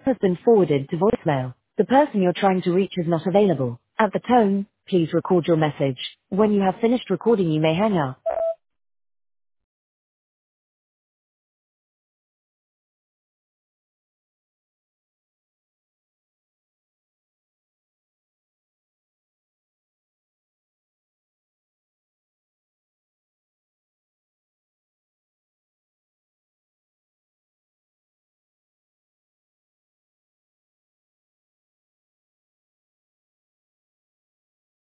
has been forwarded to voicemail. The person you're trying to reach is not available. At the tone, please record your message. When you have finished recording, you may hang up.